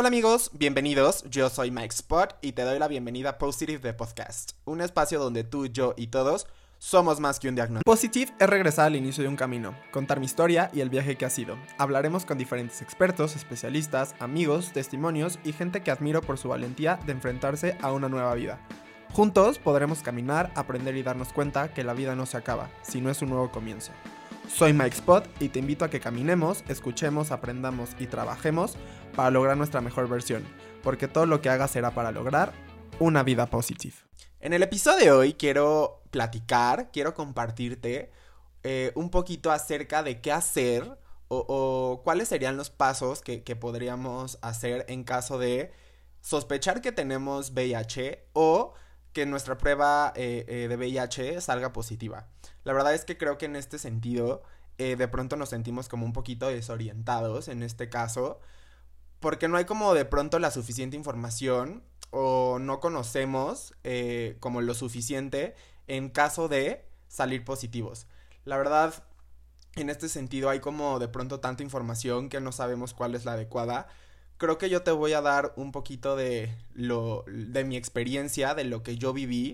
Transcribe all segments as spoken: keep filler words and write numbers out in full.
Hola amigos, bienvenidos, yo soy Mike Spot y te doy la bienvenida a Positive The Podcast, un espacio donde tú, yo y todos somos más que un diagnóstico. Positive es regresar al inicio de un camino, contar mi historia y el viaje que ha sido. Hablaremos con diferentes expertos, especialistas, amigos, testimonios y gente que admiro por su valentía de enfrentarse a una nueva vida. Juntos podremos caminar, aprender y darnos cuenta que la vida no se acaba, sino es un nuevo comienzo. Soy Mike Spot y te invito a que caminemos, escuchemos, aprendamos y trabajemos para lograr nuestra mejor versión, porque todo lo que hagas será para lograr una vida positive. En el episodio de hoy quiero platicar, quiero compartirte eh, un poquito acerca de qué hacer o, o cuáles serían los pasos que, que podríamos hacer en caso de sospechar que tenemos V I H o que nuestra prueba eh, eh, de V I H salga positiva. La verdad es que creo que en este sentido eh, de pronto nos sentimos como un poquito desorientados en este caso, porque no hay como de pronto la suficiente información o no conocemos eh, como lo suficiente en caso de salir positivos. La verdad, en este sentido hay como de pronto tanta información que no sabemos cuál es la adecuada. Creo que yo te voy a dar un poquito de lo de mi experiencia, de lo que yo viví,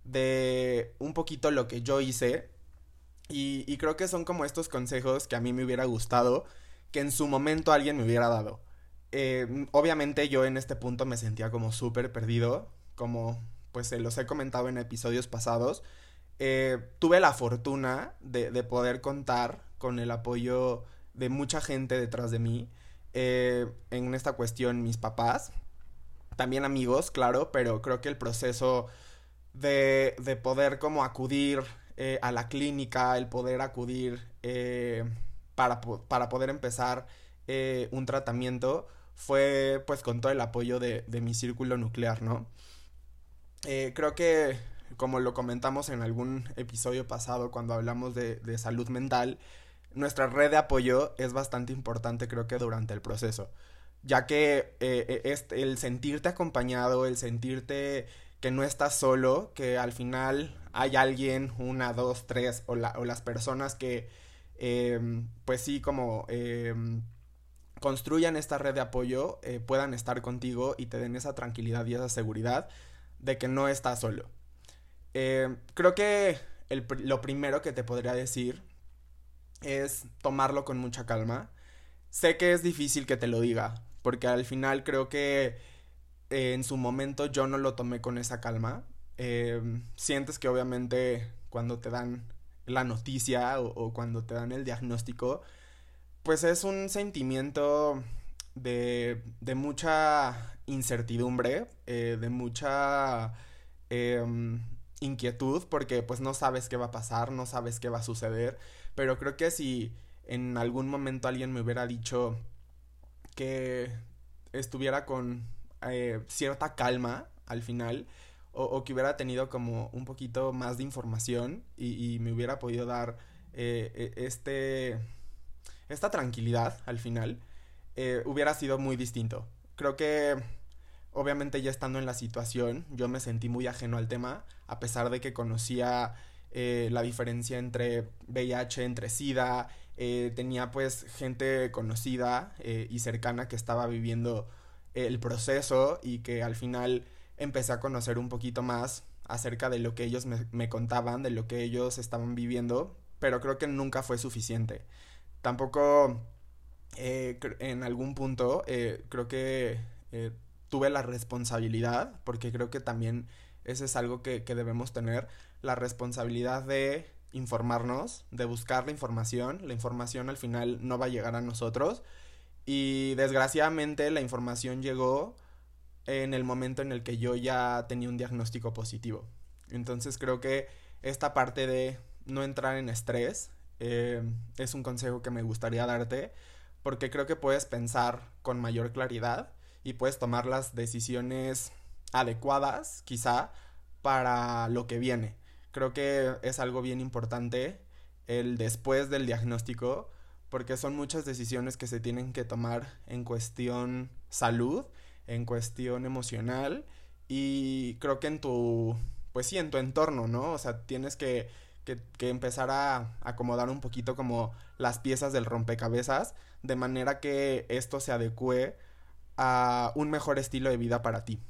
de un poquito lo que yo hice y, y creo que son como estos consejos que a mí me hubiera gustado que en su momento alguien me hubiera dado. Eh, obviamente yo en este punto me sentía como súper perdido, como pues se los he comentado en episodios pasados. Eh, tuve la fortuna de, de poder contar con el apoyo de mucha gente detrás de mí. Eh, en esta cuestión mis papás, también amigos, claro, pero creo que el proceso de, de poder como acudir eh, a la clínica, el poder acudir eh, para, para poder empezar eh, un tratamiento fue pues con todo el apoyo de, de mi círculo nuclear, ¿no? Eh, creo que como lo comentamos en algún episodio pasado cuando hablamos de, de salud mental, nuestra red de apoyo es bastante importante, creo que durante el proceso, ya que eh, es el sentirte acompañado, el sentirte que no estás solo, que al final hay alguien, una, dos, tres, o, la, o las personas que, eh, pues sí, como eh, construyan esta red de apoyo, eh, puedan estar contigo y te den esa tranquilidad y esa seguridad de que no estás solo. Eh, creo que el, lo primero que te podría decir es tomarlo con mucha calma. Sé que es difícil que te lo diga, porque al final creo que eh, en su momento yo no lo tomé con esa calma. Eh, sientes que obviamente cuando te dan la noticia o, o cuando te dan el diagnóstico, pues es un sentimiento de, de mucha incertidumbre, eh, de mucha eh, inquietud, porque pues no sabes qué va a pasar, no sabes qué va a suceder. Pero creo que si en algún momento alguien me hubiera dicho que estuviera con eh, cierta calma al final, o, o que hubiera tenido como un poquito más de información y, y me hubiera podido dar eh, este, esta tranquilidad al final, eh, hubiera sido muy distinto. Creo que obviamente ya estando en la situación yo me sentí muy ajeno al tema, a pesar de que conocía Eh, la diferencia entre V I H, entre SIDA, eh, tenía pues gente conocida eh, y cercana que estaba viviendo el proceso y que al final empecé a conocer un poquito más acerca de lo que ellos me, me contaban, de lo que ellos estaban viviendo, pero creo que nunca fue suficiente. Tampoco eh, en algún punto eh, creo que eh, tuve la responsabilidad, porque creo que también ese es algo que, que debemos tener, la responsabilidad de informarnos, de buscar la información. La información al final no va a llegar a nosotros y desgraciadamente la información llegó en el momento en el que yo ya tenía un diagnóstico positivo. Entonces creo que esta parte de no entrar en estrés eh, es un consejo que me gustaría darte, porque creo que puedes pensar con mayor claridad y puedes tomar las decisiones adecuadas quizá para lo que viene. Creo que es algo bien importante el después del diagnóstico, porque son muchas decisiones que se tienen que tomar en cuestión salud, en cuestión emocional y creo que en tu, pues sí, en tu entorno, ¿no? O sea, tienes que, que, que empezar a acomodar un poquito como las piezas del rompecabezas de manera que esto se adecue a un mejor estilo de vida para ti.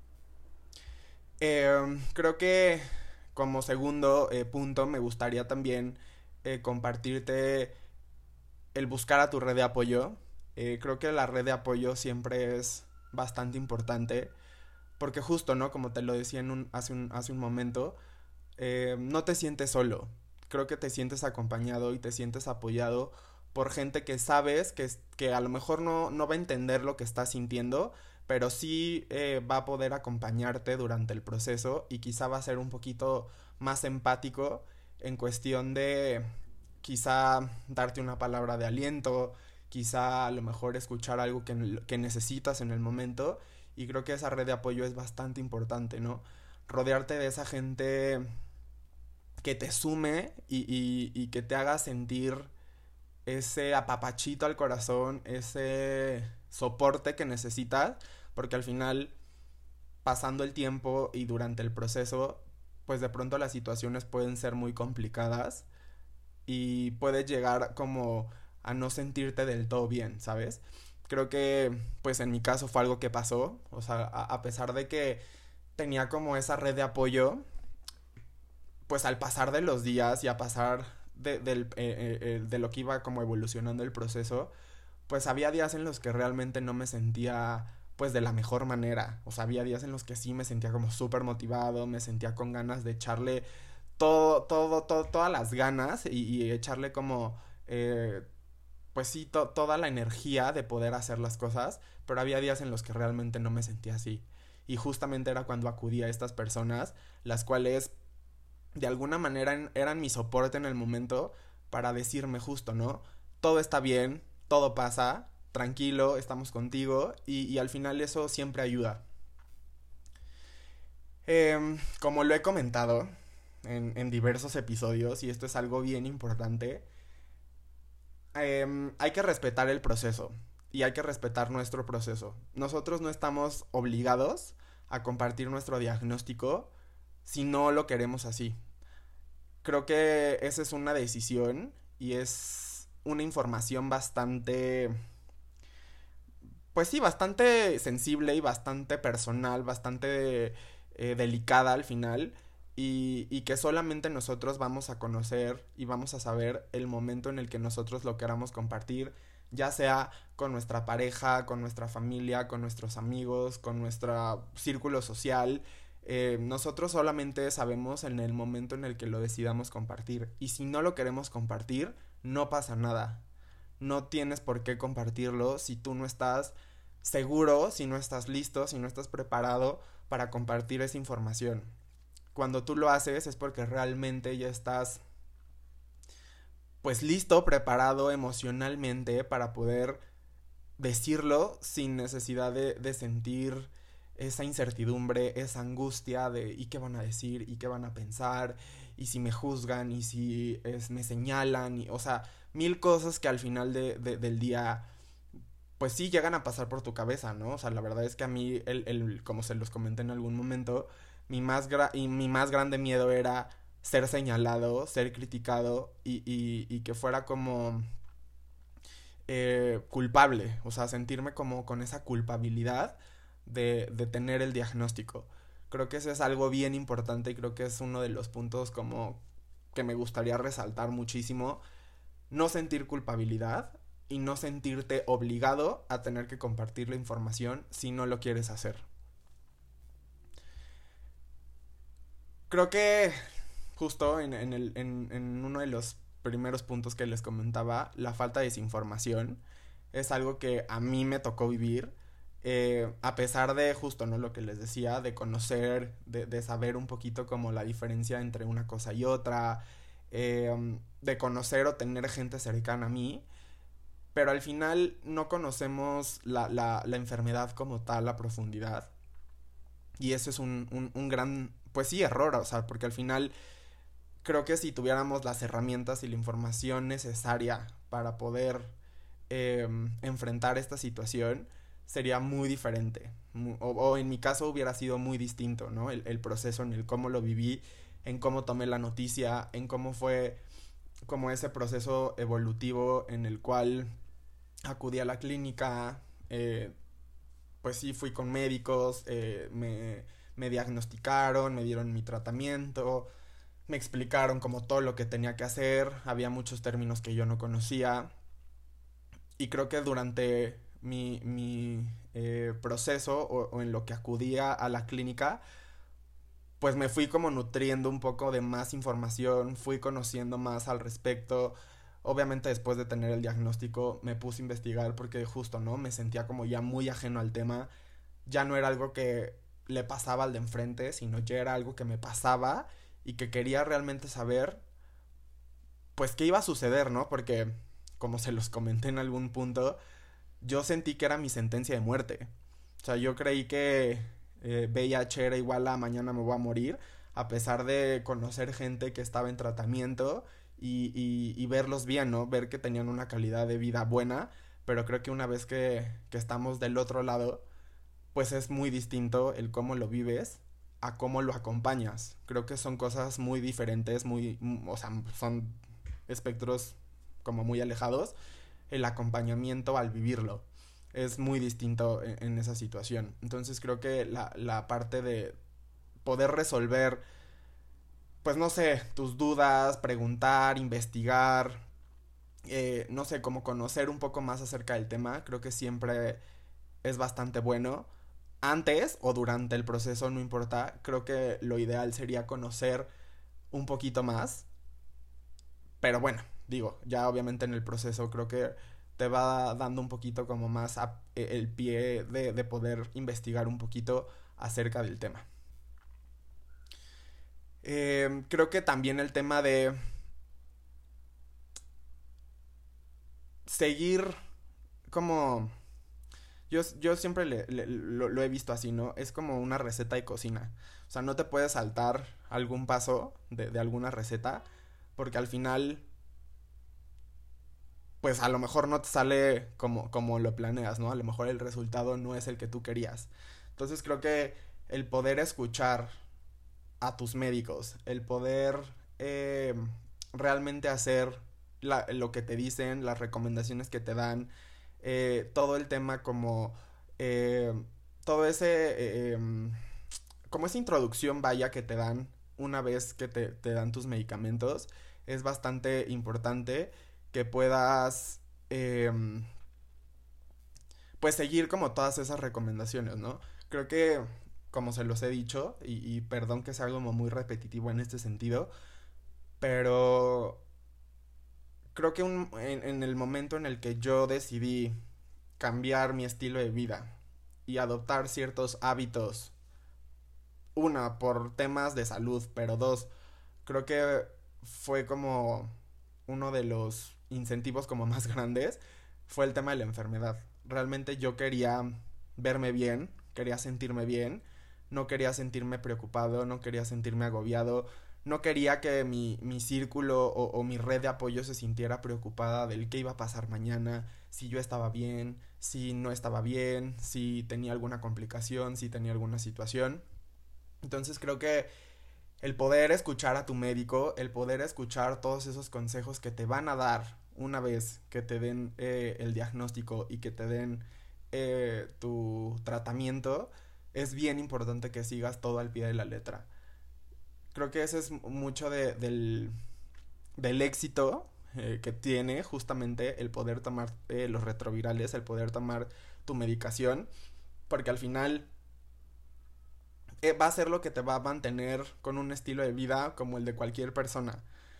Eh, creo que como segundo eh, punto me gustaría también eh, compartirte el buscar a tu red de apoyo. Eh, creo que la red de apoyo siempre es bastante importante porque justo, ¿no? Como te lo decía en un, hace, un, hace un momento, eh, no te sientes solo. Creo que te sientes acompañado y te sientes apoyado por gente que sabes que, que a lo mejor no, no va a entender lo que estás sintiendo, pero sí eh, va a poder acompañarte durante el proceso y quizá va a ser un poquito más empático en cuestión de quizá darte una palabra de aliento, quizá a lo mejor escuchar algo que, que necesitas en el momento, y creo que esa red de apoyo es bastante importante, ¿no? Rodearte de esa gente que te sume y, y, y que te haga sentir ese apapachito al corazón, ese soporte que necesitas, porque al final, pasando el tiempo y durante el proceso, pues de pronto las situaciones pueden ser muy complicadas y puedes llegar como a no sentirte del todo bien, ¿sabes? Creo que pues en mi caso fue algo que pasó, o sea, a, a pesar de que tenía como esa red de apoyo, pues al pasar de los días y a pasar de, del, eh, eh, de lo que iba como evolucionando el proceso, pues había días en los que realmente no me sentía pues de la mejor manera. O sea, había días en los que sí me sentía como súper motivado, me sentía con ganas de echarle todo, todo, todo, todas las ganas y, y echarle como, eh, pues sí, to- toda la energía de poder hacer las cosas, pero había días en los que realmente no me sentía así. Y justamente era cuando acudía a estas personas, las cuales de alguna manera en- eran mi soporte en el momento para decirme justo, ¿no? Todo está bien, todo pasa, tranquilo, estamos contigo y, y al final eso siempre ayuda. Em, como lo he comentado en, en diversos episodios, y esto es algo bien importante, em, hay que respetar el proceso y hay que respetar nuestro proceso. Nosotros no estamos obligados a compartir nuestro diagnóstico si no lo queremos así. Creo que esa es una decisión y es una información bastante, pues sí, bastante sensible y bastante personal, bastante eh, delicada al final, y, y que solamente nosotros vamos a conocer y vamos a saber el momento en el que nosotros lo queramos compartir, ya sea con nuestra pareja, con nuestra familia, con nuestros amigos, con nuestro círculo social. Eh, nosotros solamente sabemos en el momento en el que lo decidamos compartir, y si no lo queremos compartir, no pasa nada. No tienes por qué compartirlo si tú no estás seguro, si no estás listo, si no estás preparado para compartir esa información. Cuando tú lo haces es porque realmente ya estás pues listo, preparado emocionalmente para poder decirlo sin necesidad de, de sentir esa incertidumbre, esa angustia de ¿y qué van a decir? ¿Y qué van a pensar? ¿Y si me juzgan? ¿Y si es, me señalan? Y, o sea, mil cosas que al final de, de, del día pues sí llegan a pasar por tu cabeza, ¿no? O sea, la verdad es que a mí, el, el, como se los comenté en algún momento, mi más, gra- y mi más grande miedo era ser señalado, ser criticado y, y, y que fuera como eh, culpable, o sea, sentirme como con esa culpabilidad de, de tener el diagnóstico. Creo que eso es algo bien importante y creo que es uno de los puntos como que me gustaría resaltar muchísimo. No sentir culpabilidad y no sentirte obligado a tener que compartir la información si no lo quieres hacer. Creo que justo en, en, el, en, en uno de los primeros puntos que les comentaba, la falta de desinformación es algo que a mí me tocó vivir, eh, a pesar de justo, ¿no? Lo que les decía, de conocer, de, de saber un poquito como la diferencia entre una cosa y otra, eh, de conocer o tener gente cercana a mí, pero al final no conocemos la, la, la enfermedad como tal a profundidad. Y eso es un, un, un gran, pues sí, error, o sea, porque al final creo que si tuviéramos las herramientas y la información necesaria para poder eh, enfrentar esta situación, sería muy diferente. O, o en mi caso hubiera sido muy distinto, ¿no? El, el proceso en el cómo lo viví, en cómo tomé la noticia, en cómo fue como ese proceso evolutivo en el cual acudí a la clínica, eh, pues sí, fui con médicos, eh, me, me diagnosticaron, me dieron mi tratamiento, me explicaron como todo lo que tenía que hacer, había muchos términos que yo no conocía, y creo que durante mi, mi eh, proceso o, o en lo que acudía a la clínica, pues me fui como nutriendo un poco de más información, fui conociendo más al respecto. Obviamente después de tener el diagnóstico me puse a investigar porque justo, ¿no? Me sentía como ya muy ajeno al tema. Ya no era algo que le pasaba al de enfrente, sino ya era algo que me pasaba y que quería realmente saber, pues, qué iba a suceder, ¿no? Porque, como se los comenté en algún punto, yo sentí que era mi sentencia de muerte. O sea, yo creí que eh, V I H era igual a mañana me voy a morir, a pesar de conocer gente que estaba en tratamiento y, y, y verlos bien, ¿no? Ver que tenían una calidad de vida buena, pero creo que una vez que, que estamos del otro lado, pues es muy distinto el cómo lo vives a cómo lo acompañas. Creo que son cosas muy diferentes, muy, o sea, son espectros como muy alejados. El acompañamiento al vivirlo es muy distinto en, en esa situación. Entonces creo que la, la parte de poder resolver, pues no sé, tus dudas, preguntar, investigar, eh, no sé, como conocer un poco más acerca del tema, creo que siempre es bastante bueno. Antes o durante el proceso, no importa, creo que lo ideal sería conocer un poquito más. Pero bueno, digo, ya obviamente en el proceso creo que te va dando un poquito como más a, el pie de, de poder investigar un poquito acerca del tema. Eh, creo que también el tema de seguir como... Yo, yo siempre le, le, lo, lo he visto así, ¿no? Es como una receta de cocina. O sea, no te puedes saltar algún paso de, de alguna receta porque al final pues a lo mejor no te sale como, como lo planeas, ¿no? A lo mejor el resultado no es el que tú querías. Entonces creo que el poder escuchar a tus médicos, el poder eh, realmente hacer la, lo que te dicen, las recomendaciones que te dan, eh, todo el tema como eh, todo ese eh, em, como esa introducción vaya que te dan una vez que te, te dan tus medicamentos es bastante importante que puedas eh, pues seguir como todas esas recomendaciones, ¿no? Creo que como se los he dicho y, y perdón que sea como muy repetitivo en este sentido, pero creo que un, en, en el momento en el que yo decidí cambiar mi estilo de vida y adoptar ciertos hábitos, una, por temas de salud, pero dos, creo que fue como uno de los incentivos como más grandes, fue el tema de la enfermedad. Realmente yo quería verme bien, quería sentirme bien, no quería sentirme preocupado, no quería sentirme agobiado, no quería que mi, mi círculo o, o mi red de apoyo se sintiera preocupada del qué iba a pasar mañana, si yo estaba bien, si no estaba bien, si tenía alguna complicación, si tenía alguna situación. Entonces creo que el poder escuchar a tu médico, el poder escuchar todos esos consejos que te van a dar una vez que te den eh, el diagnóstico y que te den eh, tu tratamiento, es bien importante que sigas todo al pie de la letra. Creo que ese es mucho de, del, del éxito eh, que tiene justamente el poder tomar eh, los retrovirales, el poder tomar tu medicación, porque al final eh, va a ser lo que te va a mantener con un estilo de vida como el de cualquier persona.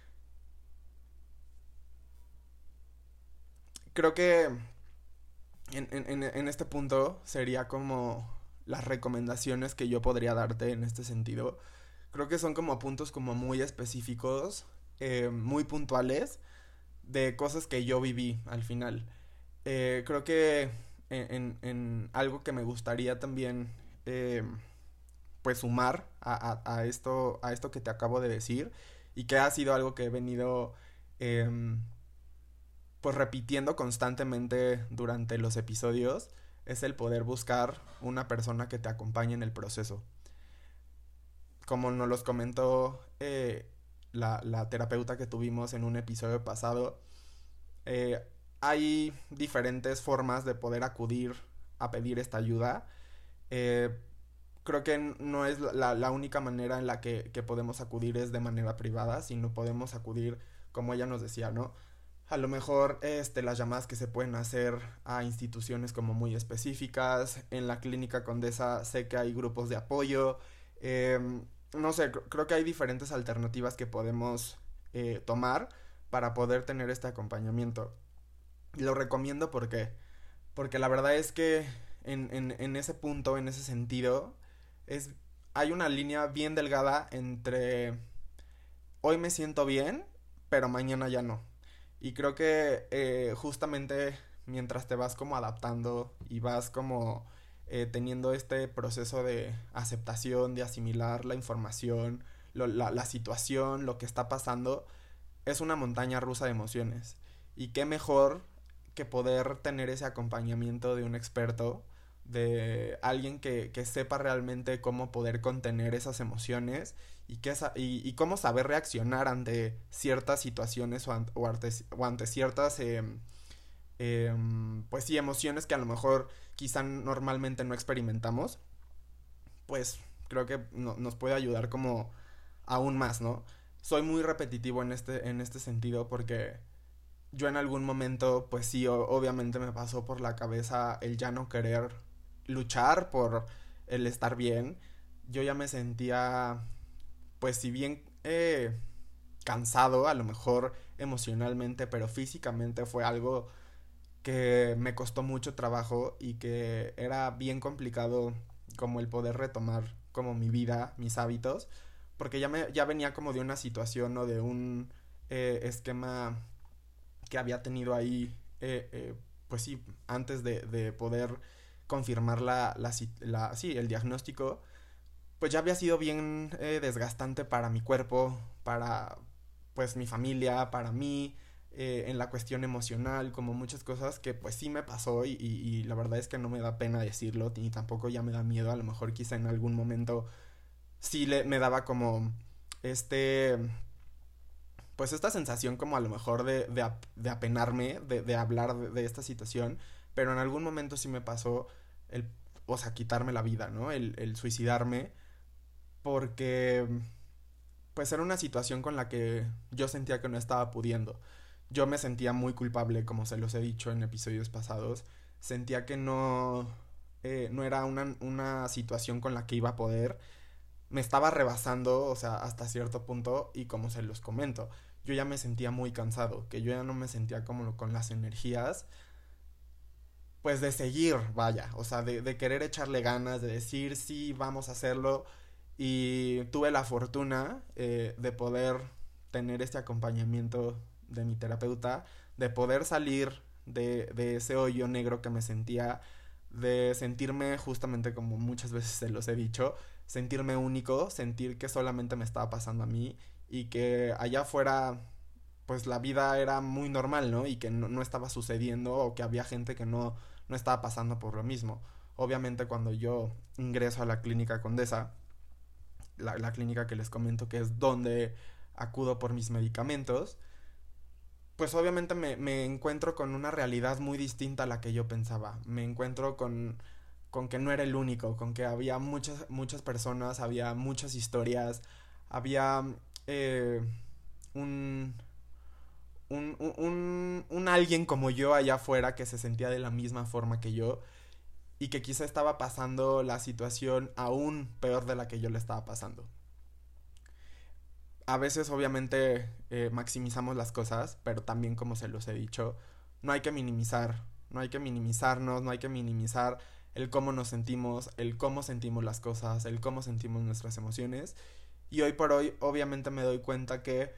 Creo que en, en, en este punto sería como las recomendaciones que yo podría darte en este sentido. Creo que son como puntos como muy específicos, eh, muy puntuales, de cosas que yo viví al final. Eh, creo que en, en, en algo que me gustaría también eh, pues sumar a, a, a, esto, a esto que te acabo de decir y que ha sido algo que he venido eh, pues repitiendo constantemente durante los episodios es el poder buscar una persona que te acompañe en el proceso. Como nos los comentó eh, la, la terapeuta que tuvimos en un episodio pasado, eh, hay diferentes formas de poder acudir a pedir esta ayuda Eh, creo que no es la, la única manera en la que, que podemos acudir es de manera privada, sino podemos acudir, como ella nos decía, ¿no? A lo mejor este, las llamadas que se pueden hacer a instituciones como muy específicas. En la clínica Condesa sé que hay grupos de apoyo. Eh, no sé, cr- creo que hay diferentes alternativas que podemos eh, tomar para poder tener este acompañamiento. Lo recomiendo porque, porque la verdad es que en, en, en ese punto, en ese sentido, es, hay una línea bien delgada entre hoy me siento bien, pero mañana ya no. Y creo que eh, justamente mientras te vas como adaptando y vas como eh, teniendo este proceso de aceptación, de asimilar la información, lo- la, la situación, lo que está pasando, es una montaña rusa de emociones. Y qué mejor que poder tener ese acompañamiento de un experto, de alguien que, que sepa realmente cómo poder contener esas emociones y, que esa, y, y cómo saber reaccionar ante ciertas situaciones o, an, o, ante, o ante ciertas eh, eh, pues sí, emociones que a lo mejor quizá normalmente no experimentamos, pues creo que no, nos puede ayudar como aún más, ¿no? Soy muy repetitivo en este, en este sentido porque yo en algún momento, pues sí, o- obviamente me pasó por la cabeza el ya no querer luchar por el estar bien. Yo ya me sentía, pues si bien eh, cansado, a lo mejor emocionalmente, pero físicamente fue algo que me costó mucho trabajo y que era bien complicado como el poder retomar como mi vida, mis hábitos, porque ya me ya venía como de una situación o de un eh, esquema que había tenido ahí, eh, eh, pues sí, antes de, de poder confirmar la, la, la, sí, el diagnóstico, pues ya había sido bien eh, desgastante para mi cuerpo, para pues mi familia, para mí, eh, en la cuestión emocional, como muchas cosas que pues sí me pasó y, y, y la verdad es que no me da pena decirlo, ni tampoco ya me da miedo, a lo mejor quizá en algún momento sí le, me daba como este pues esta sensación como a lo mejor de, de, de apenarme, de, de hablar de, de, esta situación, pero en algún momento sí me pasó el, o sea, quitarme la vida, ¿no? El, el suicidarme, porque pues era una situación con la que yo sentía que no estaba pudiendo. Yo me sentía muy culpable, como se los he dicho en episodios pasados. Sentía que no, eh, no era una, una situación con la que iba a poder, me estaba rebasando, o sea, hasta cierto punto, y como se los comento, yo ya me sentía muy cansado, que yo ya no me sentía como con las energías, pues de seguir, vaya, o sea, de, de querer echarle ganas, de decir sí, vamos a hacerlo, y tuve la fortuna eh, de poder tener este acompañamiento de mi terapeuta, de poder salir de, de ese hoyo negro que me sentía, de sentirme justamente como muchas veces se los he dicho, sentirme único, sentir que solamente me estaba pasando a mí y que allá afuera pues la vida era muy normal, ¿no? Y que no, no estaba sucediendo o que había gente que no, no estaba pasando por lo mismo. Obviamente cuando yo ingreso a la clínica Condesa, la, la clínica que les comento que es donde acudo por mis medicamentos, pues obviamente me, me encuentro con una realidad muy distinta a la que yo pensaba. Me encuentro con, con que no era el único, con que había muchas, muchas personas, había muchas historias, había eh, un, un, un, un, un alguien como yo allá afuera que se sentía de la misma forma que yo y que quizá estaba pasando la situación aún peor de la que yo le estaba pasando. A veces obviamente eh, maximizamos las cosas, pero también como se los he dicho, no hay que minimizar, no hay que minimizarnos, no hay que minimizar el cómo nos sentimos, el cómo sentimos las cosas, el cómo sentimos nuestras emociones. Y hoy por hoy obviamente me doy cuenta que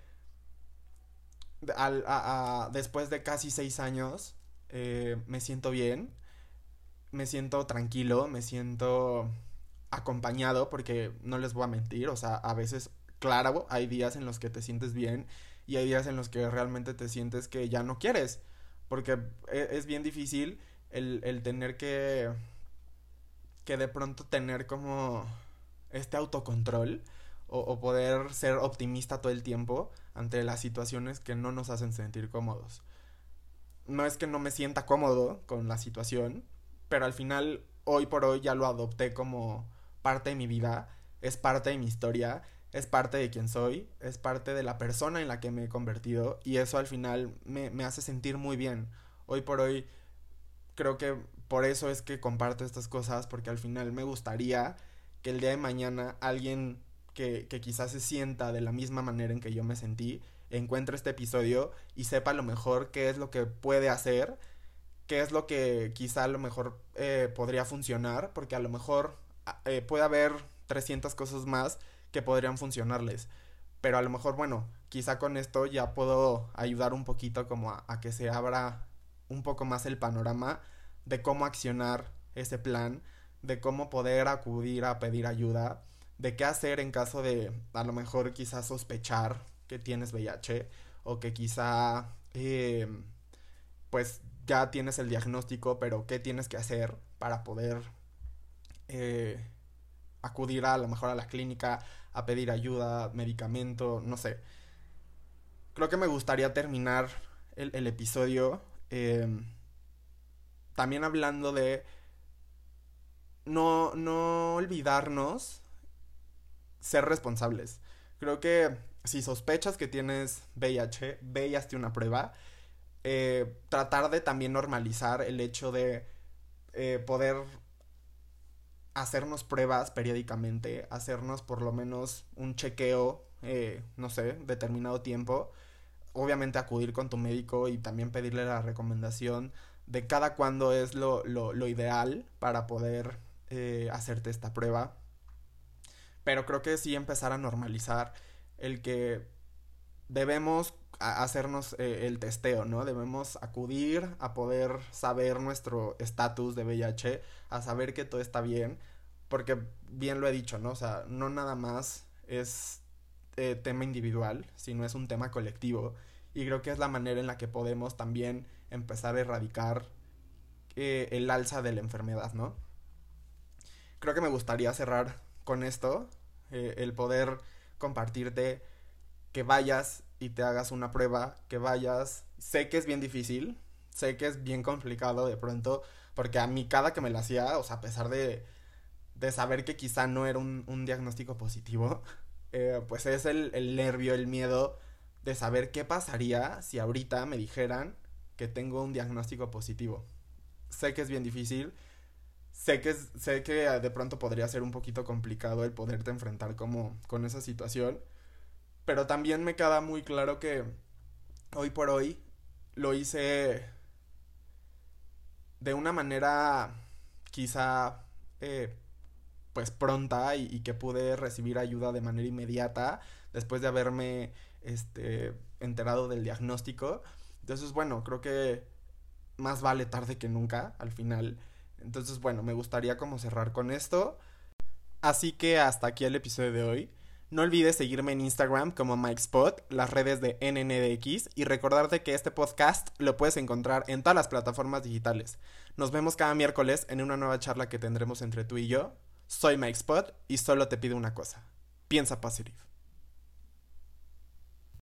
al, a, a, después de casi seis años eh, me siento bien, me siento tranquilo, me siento acompañado, porque no les voy a mentir, o sea, a veces, claro, hay días en los que te sientes bien y hay días en los que realmente te sientes que ya no quieres, porque es bien difícil el, el tener que, que de pronto tener como este autocontrol o, o poder ser optimista todo el tiempo ante las situaciones que no nos hacen sentir cómodos. No es que no me sienta cómodo con la situación, pero al final hoy por hoy ya lo adopté como parte de mi vida, es parte de mi historia, es parte de quien soy, es parte de la persona en la que me he convertido, y eso al final me, me hace sentir muy bien. Hoy por hoy creo que por eso es que comparto estas cosas, porque al final me gustaría que el día de mañana alguien que, que quizás se sienta de la misma manera en que yo me sentí, encuentre este episodio y sepa a lo mejor qué es lo que puede hacer, qué es lo que quizá a lo mejor eh, podría funcionar, porque a lo mejor eh, puede haber trescientas cosas más que podrían funcionarles, pero a lo mejor, bueno, quizá con esto ya puedo ayudar un poquito como a, a que se abra un poco más el panorama de cómo accionar ese plan, de cómo poder acudir a pedir ayuda, de qué hacer en caso de a lo mejor quizá sospechar que tienes V I H, o que quizá eh, pues ya tienes el diagnóstico, pero qué tienes que hacer para poder eh, acudir a, a lo mejor a la clínica a pedir ayuda, medicamento, no sé. Creo que me gustaría terminar el, el episodio eh, también hablando de no, no olvidarnos ser responsables. Creo que si sospechas que tienes V I H, ve y hazte una prueba. Eh, tratar de también normalizar el hecho de eh, poder hacernos pruebas periódicamente, hacernos por lo menos un chequeo, eh, no sé, determinado tiempo. Obviamente acudir con tu médico y también pedirle la recomendación de cada cuándo es lo, lo, lo ideal para poder eh, hacerte esta prueba. Pero creo que sí empezar a normalizar el que debemos a hacernos eh, el testeo, ¿no? Debemos acudir a poder saber nuestro estatus de V I H, a saber que todo está bien, porque bien lo he dicho, ¿no? O sea, no nada más es eh, tema individual, sino es un tema colectivo, y creo que es la manera en la que podemos también empezar a erradicar eh, el alza de la enfermedad, ¿no? Creo que me gustaría cerrar con esto, eh, el poder compartirte que vayas y te hagas una prueba, que vayas, sé que es bien difícil, sé que es bien complicado de pronto, porque a mí cada que me la hacía, o sea, a pesar de, de saber que quizá no era un, un diagnóstico positivo, eh, pues es el, el nervio, el miedo de saber qué pasaría si ahorita me dijeran que tengo un diagnóstico positivo. Sé que es bien difícil, sé que, es, sé que de pronto podría ser un poquito complicado el poderte enfrentar como con esa situación, pero también me queda muy claro que hoy por hoy lo hice de una manera quizá eh, pues pronta, y, y que pude recibir ayuda de manera inmediata después de haberme este, enterado del diagnóstico. Entonces, bueno, creo que más vale tarde que nunca al final. Entonces, bueno, me gustaría como cerrar con esto. Así que hasta aquí el episodio de hoy. No olvides seguirme en Instagram como MikeSpot, las redes de N N D X, y recordarte que este podcast lo puedes encontrar en todas las plataformas digitales. Nos vemos cada miércoles en una nueva charla que tendremos entre tú y yo. Soy MikeSpot y solo te pido una cosa: piensa positivo.